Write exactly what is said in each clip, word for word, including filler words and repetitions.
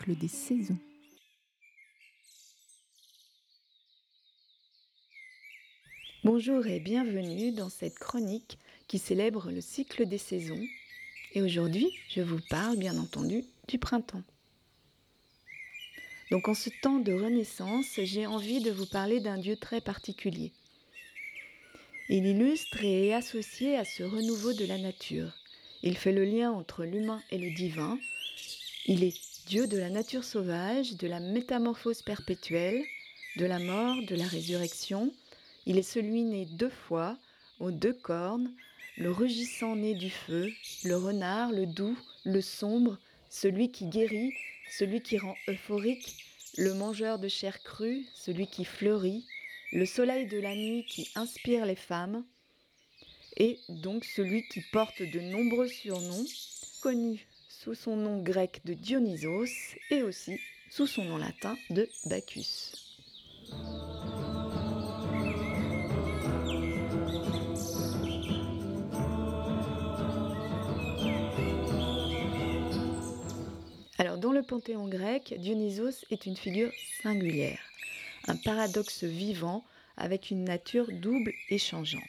cycle des saisons. Bonjour et bienvenue dans cette chronique qui célèbre le cycle des saisons. Et aujourd'hui, je vous parle bien entendu du printemps. Donc en ce temps de renaissance, j'ai envie de vous parler d'un dieu très particulier. Il illustre et est associé à ce renouveau de la nature. Il fait le lien entre l'humain et le divin. Il est Dieu de la nature sauvage, de la métamorphose perpétuelle, de la mort, de la résurrection. Il est celui né deux fois, aux deux cornes, le rugissant né du feu, le renard, le doux, le sombre, celui qui guérit, celui qui rend euphorique, le mangeur de chair crue, celui qui fleurit, le soleil de la nuit qui inspire les femmes, et donc celui qui porte de nombreux surnoms, connus sous son nom grec de Dionysos et aussi sous son nom latin de Bacchus. Alors, dans le panthéon grec, Dionysos est une figure singulière, un paradoxe vivant avec une nature double et changeante.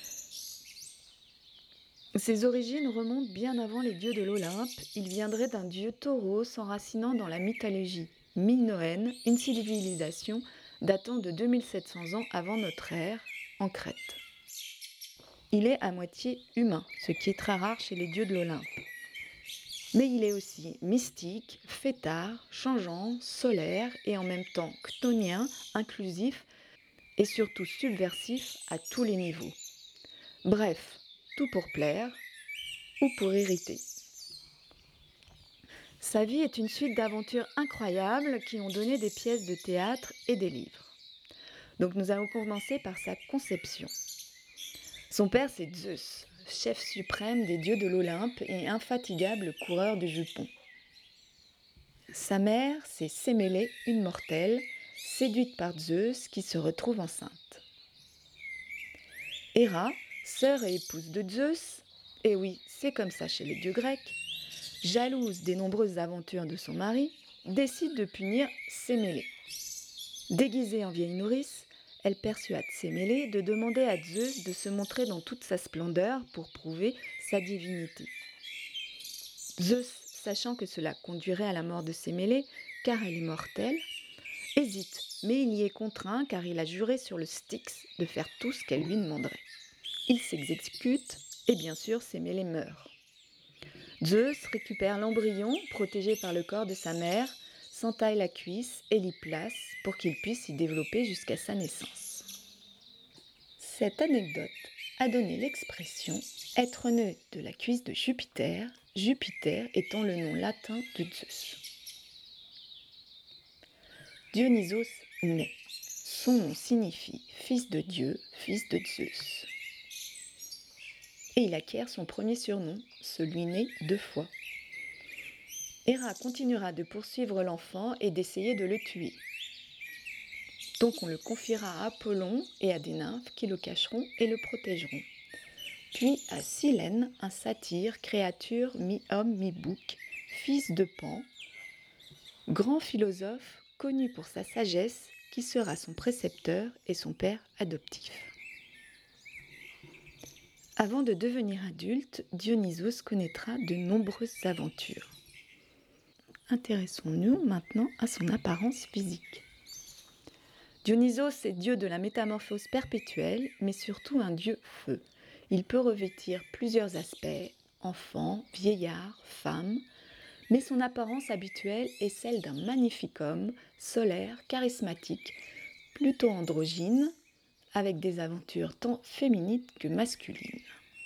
Ses origines remontent bien avant les dieux de l'Olympe. Il viendrait d'un dieu taureau s'enracinant dans la mythologie minoenne, une civilisation datant de deux mille sept cents ans avant notre ère, en Crète. Il est à moitié humain, ce qui est très rare chez les dieux de l'Olympe. Mais il est aussi mystique, fêtard, changeant, solaire et en même temps chtonien, inclusif et surtout subversif à tous les niveaux. Bref, tout pour plaire ou pour irriter. Sa vie est une suite d'aventures incroyables qui ont donné des pièces de théâtre et des livres. Donc nous allons commencer par sa conception. Son père, c'est Zeus, chef suprême des dieux de l'Olympe et infatigable coureur de jupons. Sa mère, c'est Sémélé, une mortelle, séduite par Zeus qui se retrouve enceinte. Héra, sœur et épouse de Zeus, et oui, c'est comme ça chez les dieux grecs, jalouse des nombreuses aventures de son mari, décide de punir Sémélé. Déguisée en vieille nourrice, elle persuade Sémélé de demander à Zeus de se montrer dans toute sa splendeur pour prouver sa divinité. Zeus, sachant que cela conduirait à la mort de Sémélé, car elle est mortelle, hésite, mais il y est contraint car il a juré sur le Styx de faire tout ce qu'elle lui demanderait. Il s'exécute et bien sûr Sémélé meurt. Zeus récupère l'embryon protégé par le corps de sa mère, s'entaille la cuisse et l'y place pour qu'il puisse s'y développer jusqu'à sa naissance. Cette anecdote a donné l'expression « être né de la cuisse de Jupiter », Jupiter étant le nom latin de Zeus. Dionysos naît. Son nom signifie « fils de Dieu, fils de Zeus ». Et il acquiert son premier surnom, celui né deux fois. Héra continuera de poursuivre l'enfant et d'essayer de le tuer. Donc on le confiera à Apollon et à des nymphes qui le cacheront et le protégeront. Puis à Silène, un satyre, créature mi-homme mi-bouc, fils de Pan, grand philosophe connu pour sa sagesse, qui sera son précepteur et son père adoptif. Avant de devenir adulte, Dionysos connaîtra de nombreuses aventures. Intéressons-nous maintenant à son apparence physique. Dionysos est dieu de la métamorphose perpétuelle, mais surtout un dieu feu. Il peut revêtir plusieurs aspects, enfant, vieillard, femme, mais son apparence habituelle est celle d'un magnifique homme, solaire, charismatique, plutôt androgyne, avec des aventures tant féminines que masculines.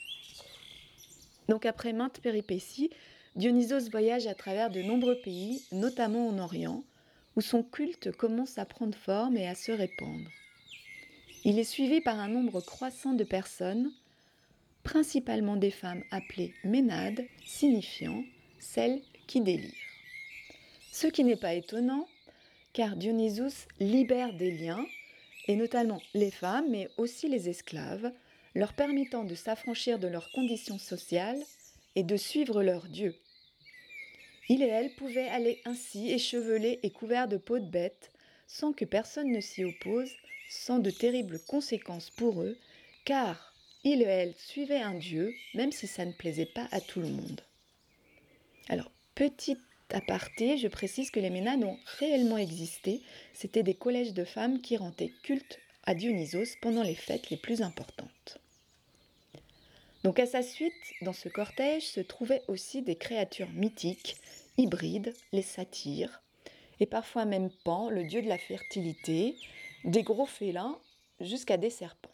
Donc après maintes péripéties, Dionysos voyage à travers de nombreux pays, notamment en Orient, où son culte commence à prendre forme et à se répandre. Il est suivi par un nombre croissant de personnes, principalement des femmes appelées ménades, signifiant celles qui délirent. Ce qui n'est pas étonnant, car Dionysos libère des liens, et notamment les femmes, mais aussi les esclaves, leur permettant de s'affranchir de leurs conditions sociales et de suivre leur Dieu. Il et elle pouvaient aller ainsi échevelés et couverts de peau de bête, sans que personne ne s'y oppose, sans de terribles conséquences pour eux, car il et elle suivaient un Dieu, même si ça ne plaisait pas à tout le monde. Alors, petit aparté, je précise que les Ménades ont réellement existé. C'étaient des collèges de femmes qui rendaient culte à Dionysos pendant les fêtes les plus importantes. Donc à sa suite, dans ce cortège se trouvaient aussi des créatures mythiques, hybrides, les satyres, et parfois même Pan, le dieu de la fertilité, des gros félins jusqu'à des serpents.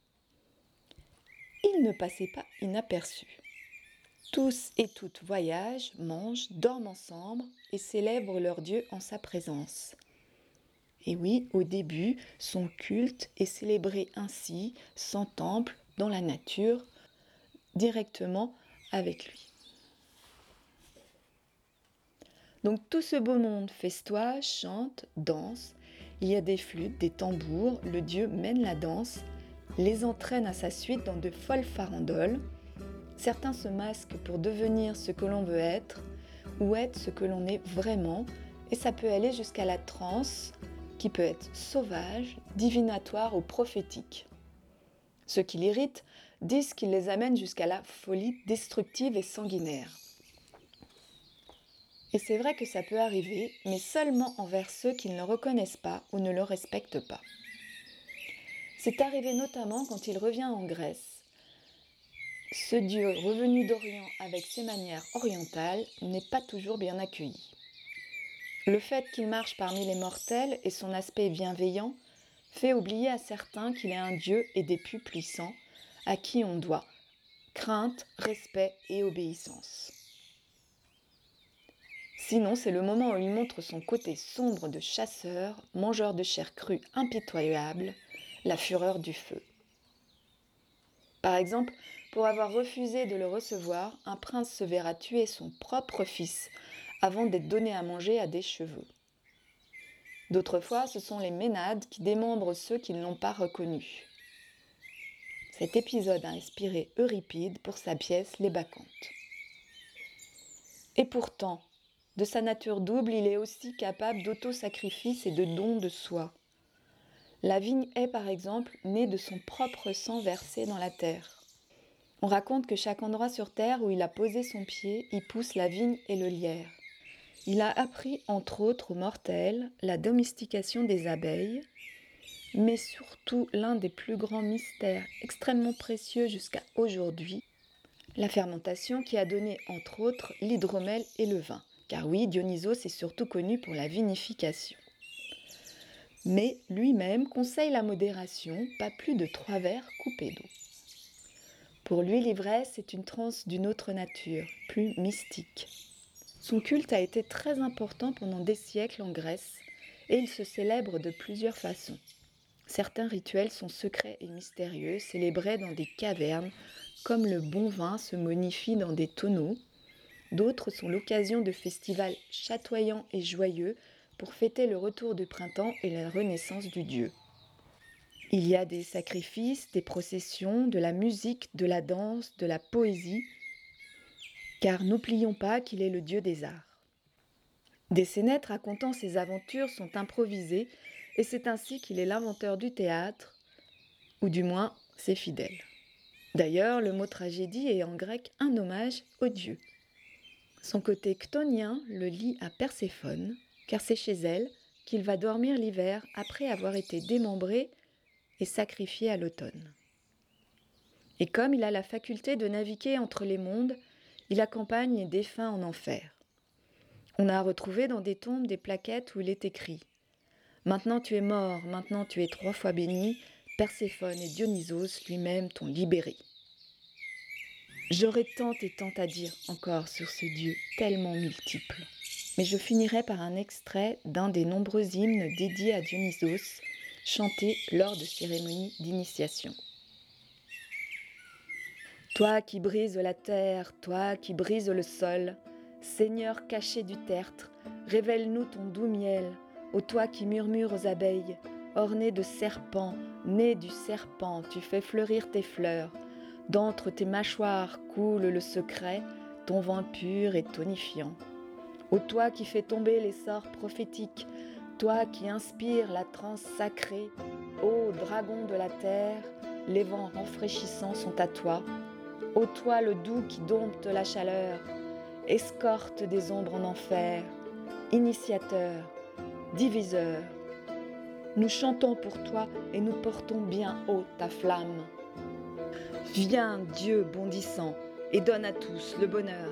Ils ne passaient pas inaperçus. Tous et toutes voyagent, mangent, dorment ensemble et célèbrent leur Dieu en sa présence. Et oui, au début, son culte est célébré ainsi, sans temple, dans la nature, directement avec lui. Donc tout ce beau monde festoie, chante, danse. Il y a des flûtes, des tambours, le Dieu mène la danse, les entraîne à sa suite dans de folles farandoles. Certains se masquent pour devenir ce que l'on veut être ou être ce que l'on est vraiment, et ça peut aller jusqu'à la transe, qui peut être sauvage, divinatoire ou prophétique. Ceux qui l'irritent disent qu'il les amène jusqu'à la folie destructive et sanguinaire. Et c'est vrai que ça peut arriver, mais seulement envers ceux qui ne le reconnaissent pas ou ne le respectent pas. C'est arrivé notamment quand il revient en Grèce. Ce dieu revenu d'Orient avec ses manières orientales n'est pas toujours bien accueilli. Le fait qu'il marche parmi les mortels et son aspect bienveillant fait oublier à certains qu'il est un dieu et des plus puissants à qui on doit crainte, respect et obéissance. Sinon, c'est le moment où il montre son côté sombre de chasseur, mangeur de chair crue impitoyable, la fureur du feu. Par exemple, pour avoir refusé de le recevoir, un prince se verra tuer son propre fils avant d'être donné à manger à des chevaux. D'autres fois, ce sont les Ménades qui démembrent ceux qui ne l'ont pas reconnu. Cet épisode a inspiré Euripide pour sa pièce Les Bacchantes. Et pourtant, de sa nature double, il est aussi capable d'auto-sacrifice et de don de soi. La vigne est par exemple née de son propre sang versé dans la terre. On raconte que chaque endroit sur terre où il a posé son pied, y pousse la vigne et le lierre. Il a appris entre autres aux mortels la domestication des abeilles, mais surtout l'un des plus grands mystères extrêmement précieux jusqu'à aujourd'hui, la fermentation qui a donné entre autres l'hydromel et le vin. Car oui, Dionysos est surtout connu pour la vinification. Mais lui-même conseille la modération, pas plus de trois verres coupés d'eau. Pour lui, l'ivresse est une transe d'une autre nature, plus mystique. Son culte a été très important pendant des siècles en Grèce et il se célèbre de plusieurs façons. Certains rituels sont secrets et mystérieux, célébrés dans des cavernes, comme le bon vin se monifie dans des tonneaux. D'autres sont l'occasion de festivals chatoyants et joyeux pour fêter le retour du printemps et la renaissance du dieu. Il y a des sacrifices, des processions, de la musique, de la danse, de la poésie, car n'oublions pas qu'il est le dieu des arts. Des scénettes racontant ses aventures sont improvisées et c'est ainsi qu'il est l'inventeur du théâtre, ou du moins ses fidèles. D'ailleurs, le mot tragédie est en grec un hommage au dieu. Son côté chtonien le lie à Perséphone, car c'est chez elle qu'il va dormir l'hiver après avoir été démembré et sacrifié à l'automne. Et comme il a la faculté de naviguer entre les mondes, il accompagne les défunts en enfer. On a retrouvé dans des tombes des plaquettes où il est écrit « Maintenant tu es mort, maintenant tu es trois fois béni, Perséphone et Dionysos lui-même t'ont libéré. » J'aurais tant et tant à dire encore sur ce dieu tellement multiple. Mais je finirai par un extrait d'un des nombreux hymnes dédiés à Dionysos, chantés lors de cérémonies d'initiation. Toi qui brises la terre, toi qui brises le sol, Seigneur caché du tertre, révèle-nous ton doux miel, ô toi qui murmures aux abeilles, orné de serpents, né du serpent, tu fais fleurir tes fleurs. D'entre tes mâchoires coule le secret, ton vin pur et tonifiant. Ô toi qui fais tomber les sorts prophétiques, toi qui inspires la transe sacrée, ô dragon de la terre, les vents rafraîchissants sont à toi. Ô toi le doux qui dompte la chaleur, escorte des ombres en enfer, initiateur, diviseur. Nous chantons pour toi et nous portons bien haut ta flamme. Viens, Dieu bondissant, et donne à tous le bonheur.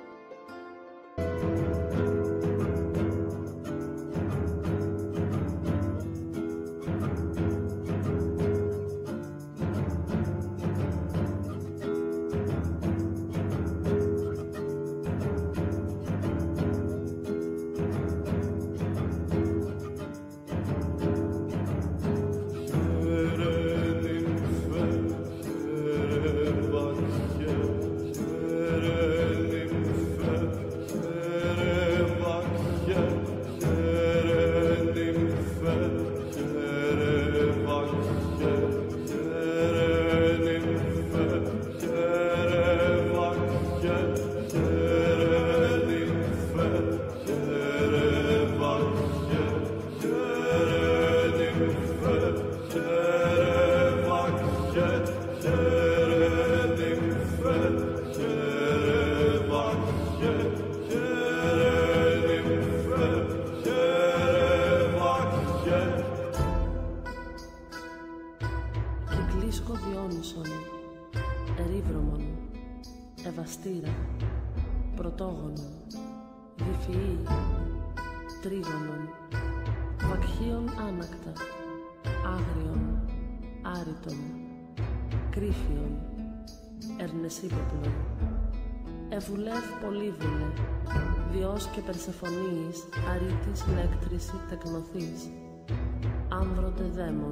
Κυκλίσκω Διόνυσον, ερήβρωμον, ευαστήρα, πρωτόγονον, διφυή, τρίγωνον, βακχίον άνακτα, άγριον, άριτον, κρύφιον, ερνεσίποπλον, ευουλεύ πολύβουλε, διός και Περσεφωνίης, αρήτης λέκτρηση τεκνοθής, άμβρωτε δαίμον.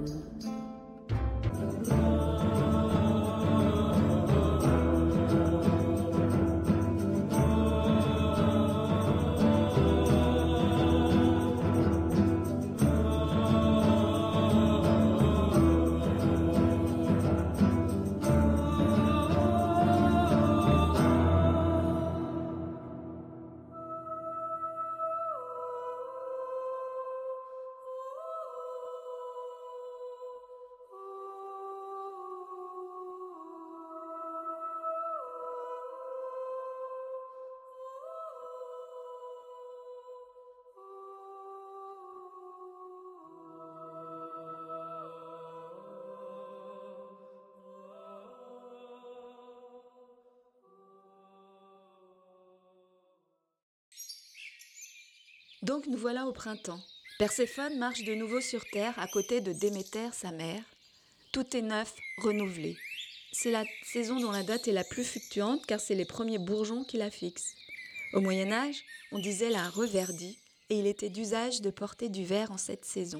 Donc nous voilà au printemps. Perséphone marche de nouveau sur terre à côté de Déméter, sa mère. Tout est neuf, renouvelé. C'est la saison dont la date est la plus fluctuante car c'est les premiers bourgeons qui la fixent. Au Moyen-Âge, on disait la reverdie et il était d'usage de porter du vert en cette saison.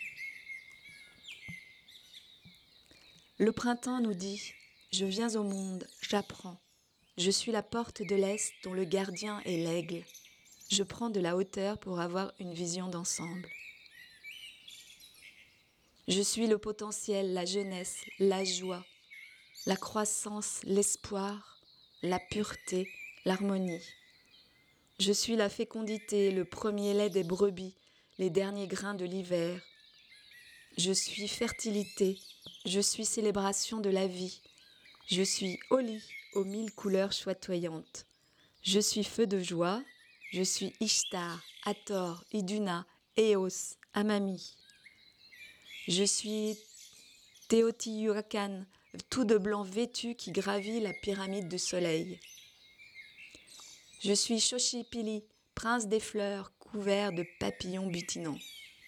Le printemps nous dit « Je viens au monde, j'apprends. Je suis la porte de l'Est dont le gardien est l'aigle. Je prends de la hauteur pour avoir une vision d'ensemble. Je suis le potentiel, la jeunesse, la joie, la croissance, l'espoir, la pureté, l'harmonie. Je suis la fécondité, le premier lait des brebis, les derniers grains de l'hiver. Je suis fertilité, je suis célébration de la vie. Je suis Oli aux mille couleurs chatoyantes. Je suis feu de joie. Je suis Ishtar, Hathor, Iduna, Eos, Amami. Je suis Teotihuacan, tout de blanc vêtu qui gravit la pyramide du soleil. Je suis Xochipilli, prince des fleurs, couvert de papillons butinants.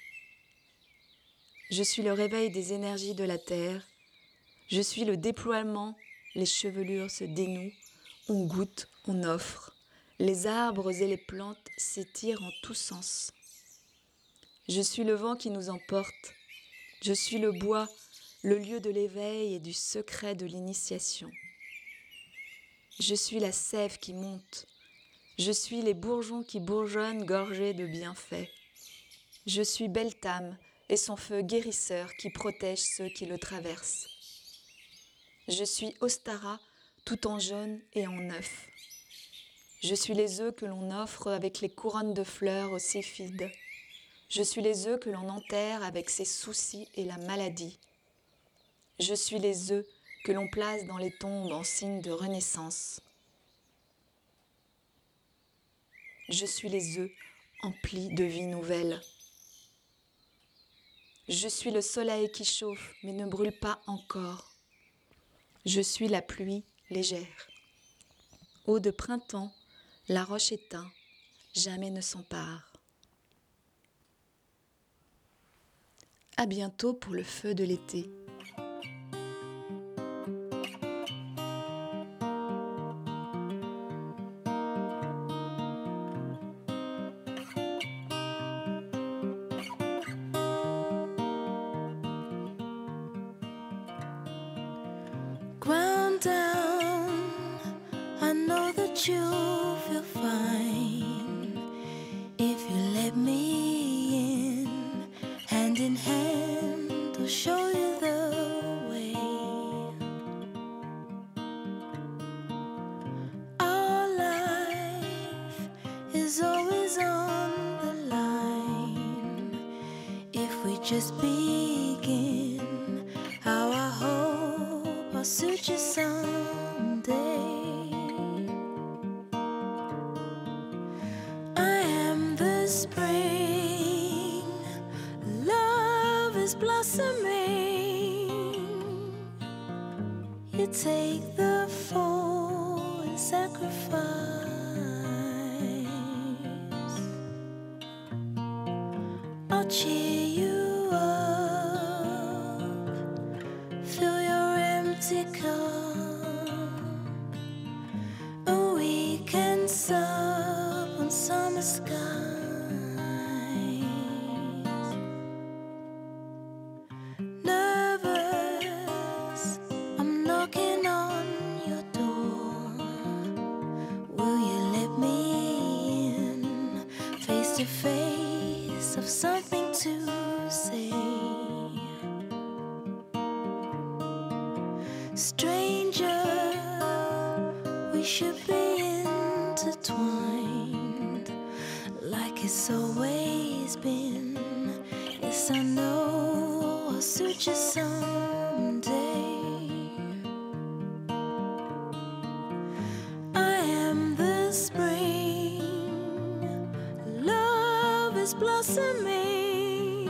Je suis le réveil des énergies de la terre. Je suis le déploiement, les chevelures se dénouent, on goûte, on offre. Les arbres et les plantes s'étirent en tous sens. Je suis le vent qui nous emporte. Je suis le bois, le lieu de l'éveil et du secret de l'initiation. Je suis la sève qui monte. Je suis les bourgeons qui bourgeonnent gorgés de bienfaits. Je suis Beltame et son feu guérisseur qui protège ceux qui le traversent. Je suis Ostara tout en jaune et en neuf. Je suis les œufs que l'on offre avec les couronnes de fleurs aux séphides. Je suis les œufs que l'on enterre avec ses soucis et la maladie. Je suis les œufs que l'on place dans les tombes en signe de renaissance. Je suis les œufs emplis de vie nouvelle. Je suis le soleil qui chauffe mais ne brûle pas encore. Je suis la pluie légère. Eau de printemps, la roche éteint, jamais ne s'empare. À bientôt pour le feu de l'été. Ground down, I know that you'll feel fine if you let me in. Hand in hand, I'll show you the way. Our life is always on the line if we just begin. How I hope I'll suit you someday. I am the spring, love is blossoming. You take the fall and sacrifice. I'll cheer you up, fill your empty cup, and we can sup on summer skies. Nervous, I'm knocking on your door. Will you let me in? Face to face, of something to say. Stranger, we should be intertwined like it's always been. Yes, I know I'll suit you someday. I am the spring, love is blossoming.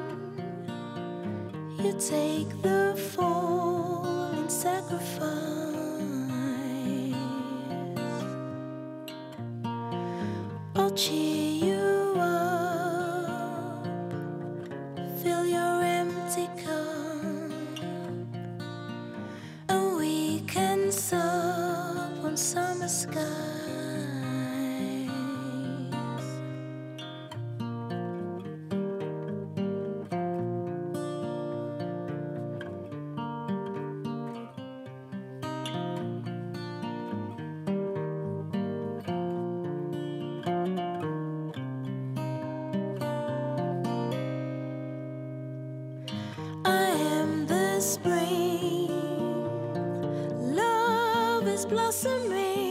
You take the fall and sacrifice. I'll cheer you up, fill your empty cup, and we can sup on summer skies. I am the spring, love is blossoming.